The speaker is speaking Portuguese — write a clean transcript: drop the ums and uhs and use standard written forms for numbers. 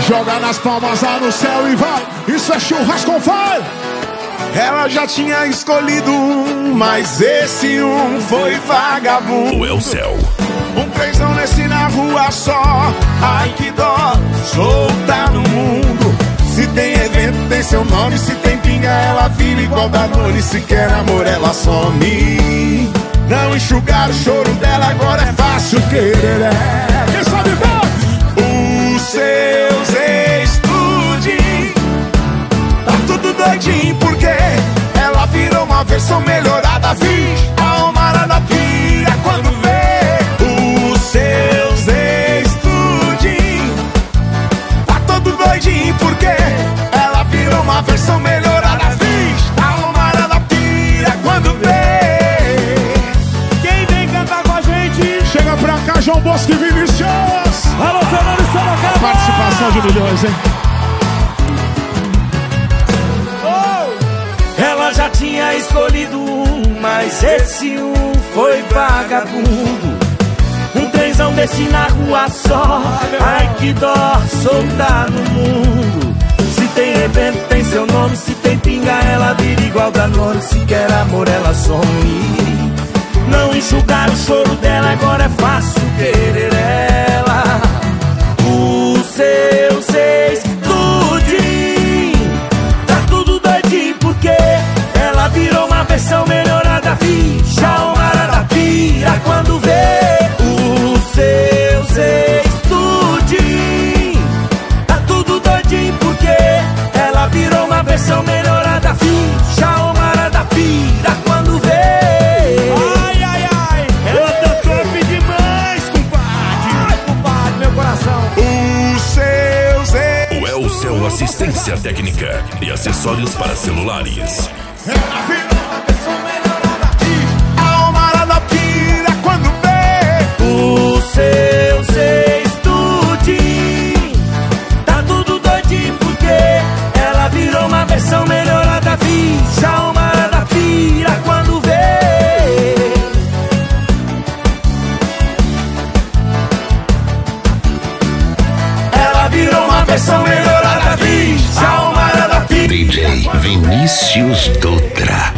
Joga nas palmas lá no céu e vai. Isso é churrasco com fire. Ela já tinha escolhido um, mas esse um foi vagabundo. O céu. Um trenzão nesse na rua só. Ai que dó, solta no mundo. Se tem evento tem seu nome. Se tem pinga ela vira igual Danone. Se quer amor ela some. Não enxugar o choro dela agora é fácil querer. Quem sabe os seus ex-tudinho tá tudo doidinho porque ela virou uma versão melhorada. Vixe, a almarada pira quando vê os seus ex-tudinho tá todo doidinho porque ela virou uma versão melhorada. Vixe, a almarada pira quando vê. Quem vem cantar com a gente? Chega pra cá, João Bosco e Vinicius. Alô, Fernando e Sorocaba. Participação de milhões, hein? Ela já tinha escolhido um, mas esse um foi vagabundo. Um trenzão desse na rua só. Ai que dó, soltar no mundo. Se tem evento tem seu nome. Se tem pinga ela vira igual Danone. Se quer amor ela some. Não enxugar o choro dela agora é fácil querer ela. Os seus ex-tudinho tá tudo doidinho porque ela virou uma versão melhorada. Ficha a almarada pira quando vê os seus ex-tudinho tá tudo doidinho porque ela virou uma versão melhorada. Ficha a almarada pira quando vê. Ai, ai, ai. Ela tá top demais, compadre. Ai, compadre, meu coração. Os seus ex. O Elcel Assistência Técnica e acessórios para celulares. Ela virou uma versão melhorada. A almarada pira quando vê Os seus ex-tudinho tá tudo doidinho porque ela virou uma versão melhorada. Ficha a almarada pira quando vê. Ela virou uma versão melhorada. Ficha a almarada pira. DJ Vinícius Dutra.